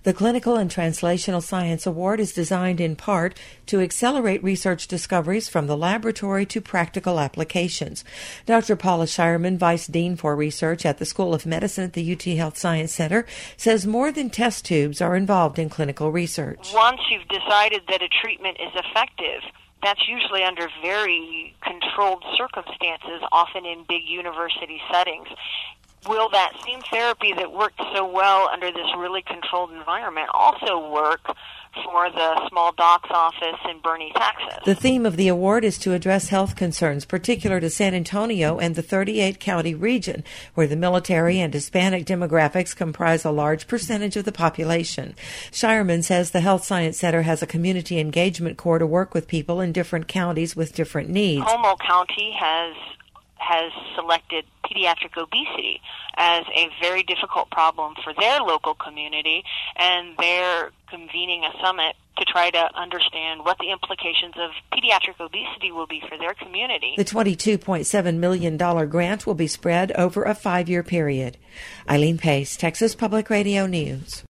The Clinical and Translational Science Award is designed in part to accelerate research discoveries from the laboratory to practical applications. Dr. Paula Shireman, Vice Dean for Research at the School of Medicine at the UT Health Science Center, says more than test tubes are involved in clinical research. Once you've decided that a treatment is effective, that's usually under very controlled circumstances, often in big university settings. Will that same therapy that worked so well under this really controlled environment also work for the small doc's office in Boerne, Texas? The theme of the award is to address health concerns particular to San Antonio and the 38-county region, where the military and Hispanic demographics comprise a large percentage of the population. Shireman says the Health Science Center has a community engagement core to work with people in different counties with different needs. Como County has selected pediatric obesity as a very difficult problem for their local community, and they're convening a summit to try to understand what the implications of pediatric obesity will be for their community. The $22.7 million grant will be spread over a 5-year period. Eileen Pace, Texas Public Radio News.